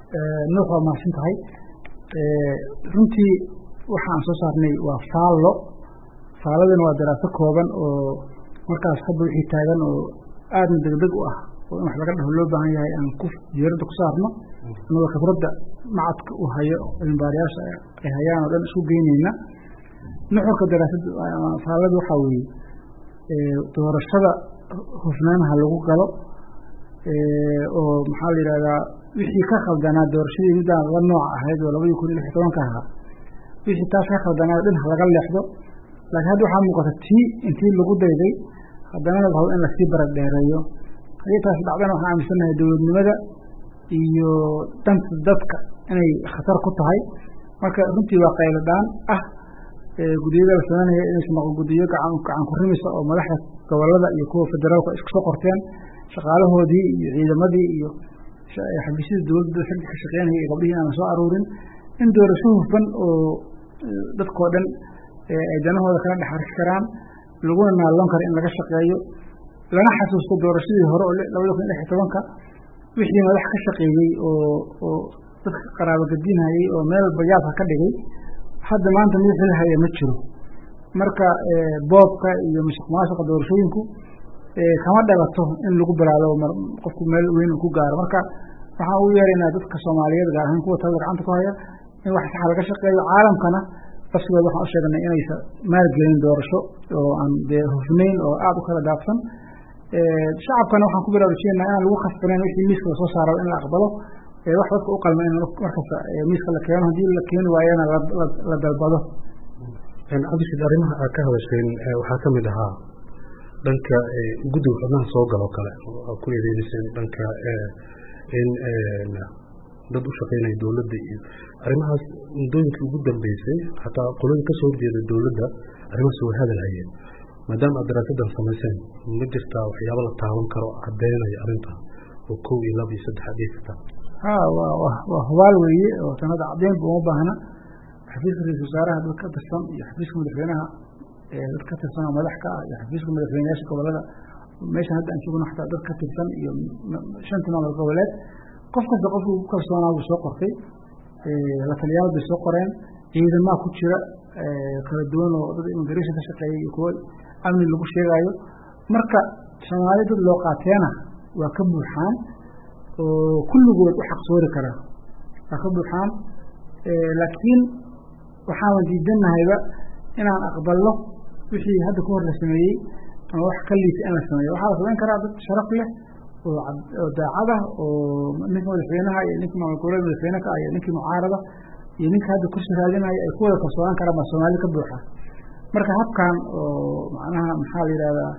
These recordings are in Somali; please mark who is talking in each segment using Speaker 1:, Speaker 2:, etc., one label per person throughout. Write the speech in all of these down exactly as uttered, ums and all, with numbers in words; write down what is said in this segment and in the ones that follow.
Speaker 1: nuuqa mahadsan tahay runtii waxaan soo saarnay waa faallo faaladana waa daraaso kooban oo markaas hadda wixii taagan oo aadna degdeg u ah oo in wax laga dhaho loo baahan yahay aan ku diiradda ku saarno anagoo khibradda macadka u hayo cilmibaarayaasha ay hayaan oo dhan isku geynayna nuxurka daraasadda faallada waxaa weeye doorashada hufnaanaha lagu galo oo maxaa la yidhahdaa wixii ka khaldanaa doorashadii middaan la nooc ahayd oo labadii kun iyo lix iyo tobanka ahaa wixii taas ka khaldanaa dhinac laga leexdo laakiin hadda waxaa muuqata tii intii lagu dayday haddana la rabo in lasii barag dheereeyo haddii taas dhacdana waxaan aaminsanahay dowladnimada iyo danta dadka inay khatar ku tahay marka runtii waa qayladhaan ah gudiyada la sameynaya inaysan noqon gudiyo gacan gacan ku rimisa oo madaxda gobolada iyo kuwa federaalka isku soo qorteen shaqaalahoodii iyo ciidamadii iyo xafiisyada dowladda xagga ka shaqeynaya iyo gabdhihii aan soo aruurin in doorasho hufan oo dadkoo dhan ay danahooda kala dhex arki karaan laguna naalloon karo in laga shaqeeyo lana xasuusto doorashadii hore oo labada kun iyo lix iyo tobanka wixii madax ka shaqeeyey oo oo dadka qaraabo gadinayay oo meel bayaadka ka dhigay hadda maanta mid xilhaya ma jiro marka boobka iyo musuqmaasuqa doorashooyinku kama dhagato in lagu bilaabo qofku meel weyn ku gaaro marka waxaan ugu yeeraynaa dadka Soomaaliyeed gaar ahaan kuwa talada gacanta ku haya in wax sax laga shaqeeyo caalamkana qofkooda waxaan u sheegnay inaysan maalgelin doorasho oo aan dee hufnayn oo aad u kala daafsan shacabkana waxaan ku baraarujinaynaa inaan lagu khasbanayn wixii miiska la soo saaro in la aqbalo wax dadka u qalma in markasta miiska la keeno haddii la keeni waayana la dalbado
Speaker 2: cabdishid arrimaha aad ka hadasheen waxaa ka mid ahaa dhanka guddiga xubnaha soo galoo kale ku eedeynaysen dhanka in dad u shaqeynaya dowladda iyo arrimahaas muddooyinkii ugu dambeysay xataa qolooyin ka soo jeeda dowladda arrimahaas way hadalhayeen maadaama aad daraasadan samayseen ma jirtaa waxyaabo la taaban karo caddeynaya arrinta oo kow iyo laba iyo saddex adhihi kartaa
Speaker 1: ha waa waa hubaal weeye oo sanada caddeynba uma baahna xafiiska ra-iisul wasaaraha dad ka tirsan iyo xafiiska madaxweynaha dad ka tirsan oo madax ka ah iyo xafiiska madaxweynayaasha gobolada meeshan hadda aan joogno xataa dad ka tirsan iyo shantii maamul goboleed qof kasta qofku ku kalsoonaa buu soo qortay la taliyaal bay soo qoreen ciidamaha ku jira kala duwan oo dad immigration ka shaqeeya iyo kuwo amni lagu sheegaayo marka Soomaali dad loo qaateena waa ka buuxaan oo kulligood u xaqsoori kara waa ka buuxaan laakiin waxaan diidannahayba inaan aqbalno wixii hadda ku hor la sameeyey ama wax ka liita in la sameeyo waxaa la samayn karaa dad sharaf leh oo daacada oo ninka madaxweynaha iyo ninka maamul goboleed madaxweyne ka ah iyo ninkii mucaarada iyo ninka hadda kursi raadinaya ay ku wada kalsoonaan karaan baa Soomaali ka buuxa marka habkan oo macnaha maxaa la yidhahdaa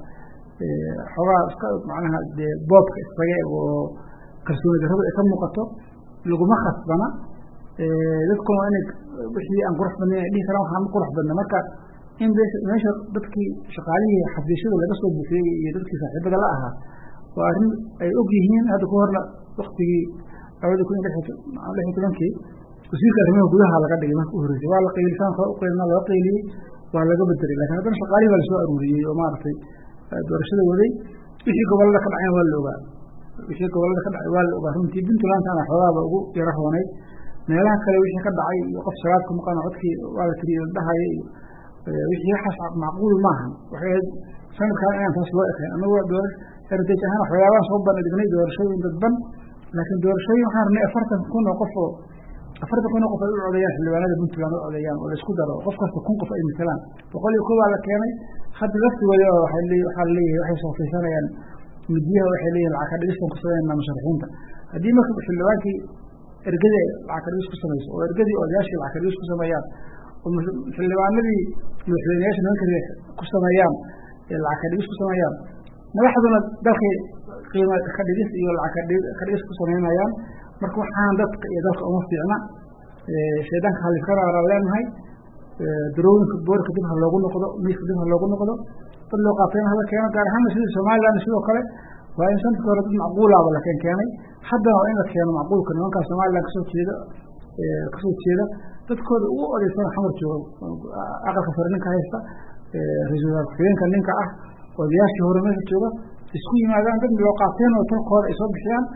Speaker 1: xoogaa iska macnaha dee boobka isaga oo kalsooni darrada ay ka muuqato laguma khasbana dadkuna waa inay wixii aan qurux badnayn ay dhihi karaan waxaan qurux badna marka in meesha dadkii shaqaalihii xafiisyada laga soo buuxiyey iyo dadkii saaxiibada la ahaa waa arrin ay og yihiin hadda ku horna waktigii labada kun iyo lix iyo tobankii wasiirka arrimaha gudaha laga dhigay marka u horreysay waa la qaylisaan u qaylna laga qayliyey waa laga bedelay laakiin haddana shaqaalihii baa lasoo aruuriyey oo maaragtay doorashada waday wixii gobolada ka dhacayna waa la ogaa wixii gobolada ka dhacay waa la ogaa runtii puntlandana xoogaaba ugu yaro roonayd meelaha kale wixii ka dhacay iyo qof sharaad ku maqan codkii waa la tiriyey la dhahaya iyo wixii waxaas macquul maahan waxay sanadkan inaan taas loo ekay anagu doorash heritage ahaan waxyaabaan soo bandhignay doorashooyin dadban laakiin doorashooyin waxaan rabnay afartan kun oo qof oo afartan kun oo qof ay u codeeyaan xildhibaanada puntland u codeeyaan oo la isku daro qof kasta kun qof ay matalaan boqol iyo kow baa la keenay hadda laftigooda waxaa leeyahay waxay soofaysanayaan midiyaha waxay leeyihin lacag ka dhigistan ku sameynaa musharaxiinta haddii marka xildhibaankii ergadii lacag ka dhigis ku samayso oo ergadii odayaashii lacag ka dhigis ku sameeyaan oo xildhibaanadii madaxweynayaasha nimanka ku sameeyaan lacag ka dhigis ku sameeyaan madaxduna dalkay qiimo ka dhigis iyo lacag ka dhigis ku sameynayaan marka waxaan dadka iyo dalka uma fiicna shaydaanka halif ka raara leenahay darooyinka boorka dib ha loogu noqdo miiska dib ha loogu noqdo dad loo qaatayna hala keeno gaar ahaan sida Soomaaliland sidoo kale waa in sanadka hore dad macquulaaba la keenay haddana waa in la keeno macquulka nimanka Soomaaliland kasoo jeeda kasoo jeeda dadkooda ugu odaysan xamar joogo aqalka sare ninka haysta ra-iisul wasaarka ninka ah odayaashii hore meesha jooga isku yimaadaan dad loo qaateen oo talkooda ay soo bixiyaan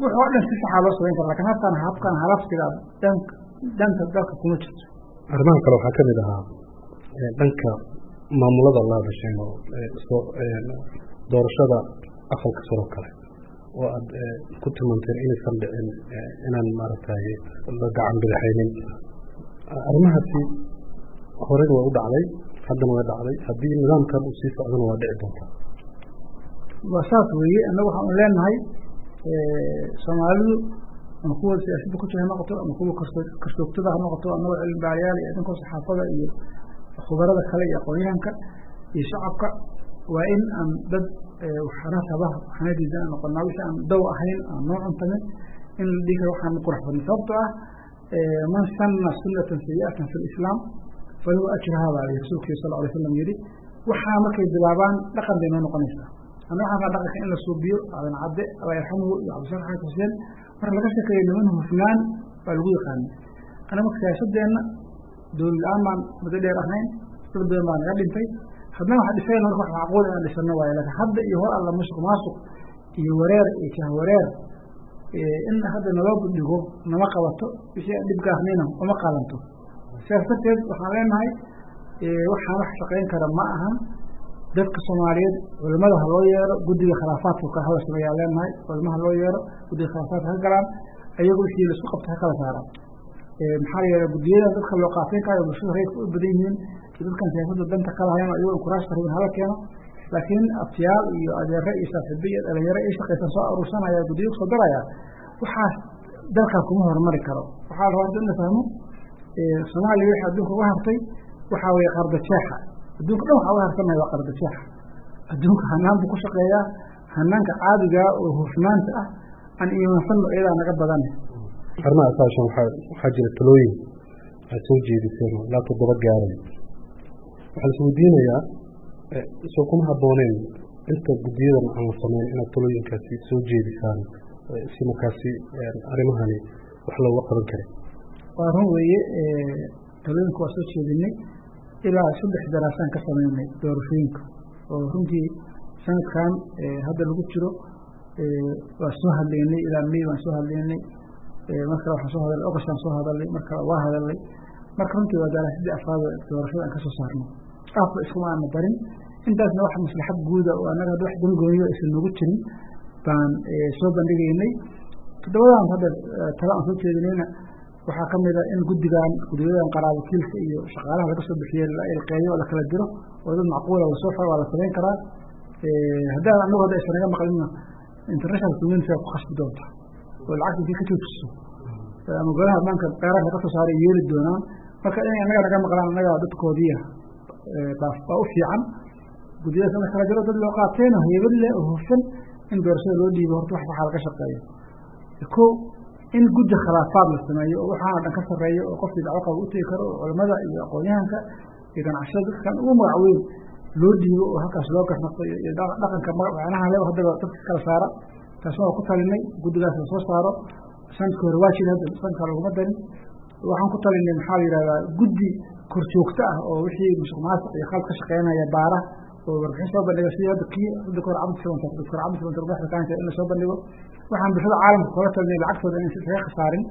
Speaker 1: wuxuu dhan si sax ah loo sameyn karaa laakiin halkan habkan halaftiga danta dalka kuma jirto.
Speaker 2: arrimaha kale waxaa ka mid ahaa dhanka maamulada la dhashay oo doorashada aqalka sare kale oo aad ku tilmaanteen inaysan dhicin inaan maaragtay la gacan bidixaynin arrimahaasi horeyna waa u dhacday haddana waa dhacday haddii nidaamkan uu sii socdana waa dhici doontaa.
Speaker 1: waa saas weeye annagu waxaan leenahay soomaalidu ama kuwa siyaasadda ku jira ha noqoto ama kuwa karsoogtada ha noqoto annagoo cilmi baarayaal iyo idinkoo saxaafada iyo khubarada kale iyo aqoonyahanka iyo shacabka waa in aan dad waxana raba waxana diidan noqonaa wixii aan daw ahayn aan noo cuntamin in la dhihi karo waxaan qurux badnay sababtoo ah man sanna sunnatan sayi'atan fi lislaam falahu ajruhaa baa rasuulkii sal alay slam yidhi waxaa markay bilaabaan dhaqan bay noo noqonaysaa anna waxaan raa dhaqanka in la suubiyo aadan cadde allah yarxamuhu iyo cabdishaaq xasan xuseen marka laga sheekeeyo niman hufnaan baa lagu yaqaanay ana marka siyaasadeenna dowlad la-aan baan muddo dheer ahayn dad badan baa naga dhintay haddana waxa dhisayna marka wax macquul inaan dhisano waayo laakiin hadda iyo hor alla musuq maasuq iyo wareer iyo jahwareer in hadda naloo budhigo nama qabato wixii aan dhib gaarnayna uma qaadanto sidaas darteed waxaan leenahay waxaan wax shaqayn kara ma ahan dadka soomaaliyeed culimada ha loo yeero guddiga khilaafaadka ka hala sameeyaa leenahay culimaha loo yeero guddiga khilaafaadka ha galaan ayagu wixii laisku qabta ha kala saaraan maxaa yeelay guddiyada dadka loo qaateen kaayo bulshada reerka u badan yihiin iyo dadkan siyaasadda danta kala hayan ayago inkuraasta rabin hala keeno laakiin abtiyaal iyo adeere iyo saaxiibo iyo dhalinyaro ay shaqaysan soo aruursanaya guddiyo kusoo daraya waxaas dalkan kuma horumari karo waxaa la rabaa in la fahmo soomaaliya wixii adduunka uga hartay waxaa weeye qarda jeexa adduunka dhan waxaa uga harsanaya waa qarda jeexa adduunka hanaan buu ku shaqeeyaa hanaanka caadigaa oo hufnaanta ah aan iimaansanno iyadaa naga badane
Speaker 2: arrimaha asaashan waxaa waxaa jira talooyin aad soo jeediseen ilaa toddoba gaaray waxaa la isweydiinayaa soo kuma habbooneen inta guddiyadan aan la sameyn inaad talooyinkaasi soo jeedisaan si markaasi arrimahani wax looga qaban karay.
Speaker 1: waa run weeye talooyinka waa soo jeedinay ilaa saddex daraasaan ka sameynay doorashooyinka oo runtii sanadkan hadda lagu jiro waa soo hadlaynay ilaa may baan soo hadlaynay mar kale waxaan soo hadalnay ogashaan soo hadalnay mar kale waa hadalnay marka runtii waa daraasadii afraad doorashada aan ka soo saarno afba iskuma aana barin intaasna wax maslaxad guuda oo annaga hadda wax dangooniyo aysan noogu jirin baan soo bandhigaynay toddobadan hadda tala aan soo jeedinayna waxaa ka mid a in guddigan guddiyadan qaraabakiilka iyo shaqaalaha laga soo bixiyey la ilqeeyo oo la kala diro oo dad macquula lasoo faro waa la samayn karaa haddaan annagu hadda aysan naga maqlinna international community ku khasbi doonta oo lacagta intii ka joojiso ama golaha ammaanka qeyraha laga soo saaray yeeli doonaan marka inay annaga naga maqlaan annaga dadkoodiya baa u fiican guddiyadaas in la kala diro dad loo qaateeno heybad leh oo hufan in doorashada loo dhiibo horta wax waxaa laga shaqeeyo ko in guddi khilaafaad la sameeyo oo waxaana dhan ka sarreeyo oo qofkii dacwo qaba u tegi karo oo culimada iyo aqoonyahanka iyo ganacsiyada dadkan ugu magac weyn loo dhiibo oo halkaas loo garnaqo iyo dhaqanka macnaha le haddaba dadka kala saara taasna waa ku talinay guddigaas la soo saaro sanadkii hore waa jira hadda sanadkaa laguma darin waxaan ku talinay maxaa la yidhahdaa guddi korjoogto ah oo wixii musuq maasuq iyo khalad ka shaqeynaya baara oo warbixin soo bandhiga sidii hadda kii hadda kahor cabdi sabanta doctor cabdi sabanta madaxda kaanka in la soo bandhigo waxaan bulshada caalamka kula talinay lacagtooda inaysan isaga khasaarin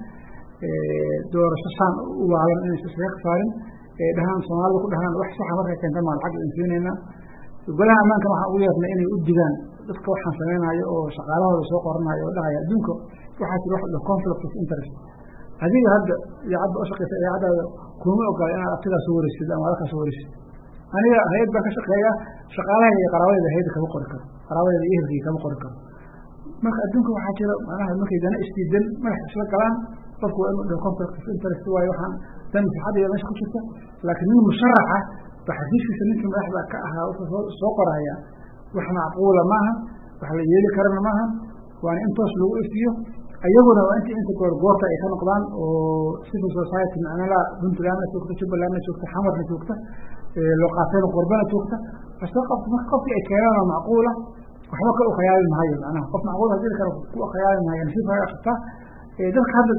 Speaker 1: doorasho saan u waalan inaysan isaga khasaarin dhahaan soomaalida ku dhahaan wax saxa markay keentan maa lacag in siinayna golaha ammaankana waxaan ugu yeernay inay u digaan dadka waxaan samaynayo oo shaqaalahooda soo qoranayo oo dhahaya adduunka waxaa jira wax la conflict of interest adiga hadda idaacadda u shaqeysa idaacaddaada kuma ogola inaad abtigaa soo wareysid ama adalkaa soo wareysid aniga hay-ad baan ka shaqeeya shaqaalaha iyo qaraabadeeda hay-adda kama qori karo qaraabadeeda iyo ehelkii kama qori karo marka adduunka waxaa jira macnaha markay dana isdiidan madax isla galaan qofku waa inuu dhaho conflict of interest waayo waxaan dan maslaxaddeeda meesha ku jirta laakiin nin musharaxa ba xafiiskiisa ninkii madaxda ka ahaa wuxuu soo qoraya wax macquula maaha wax la yeeli karana maaha waana in toos lagu ifiyo ayaguna waa inta inta goor goorta ay ka noqdaan oo civil society macnala puntlandna joogta jubbalandna joogta xamarna joogta loo qaatayna qurbana joogta asoo qabta marka qofkii ay keenaan macquula waxba kale u khayaali maayo macnaha qof macquul hadii kale ku khayaali maayo nasiib haga qabta dadka hadda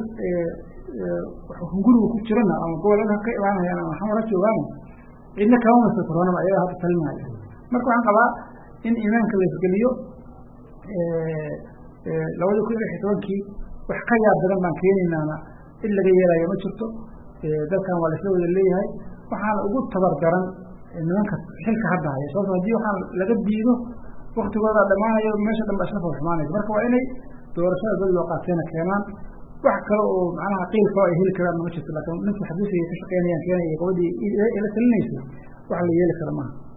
Speaker 1: guriga ku jirana ama gobolada ka imaanayaan ama xamara joogaan cidna kama masatoroonama ayaga hadda talinaya marka waxaan qabaa in iimaanka la isgeliyo labada kun iyo lix iyo tobankii wax ka yaab badan baan keenaynaana in laga yeelayo ma jirto dalkan waa laisla wada leeyahay waxaana ugu tabar daran nimanka xilka hadda haya sababto haddii waxaan laga diido waktigooda dhammaanayo meesha dhan ba isla farxumaanaysa marka waa inay doorashada dad loo qaateena keenaan wax kale oo macnaha qiilka ay heli karaan ma jirto laakiin ninkii xafiiska ka shaqeynayaan keenaya gabadhii ila talinaysa wax la yeeli kara maaha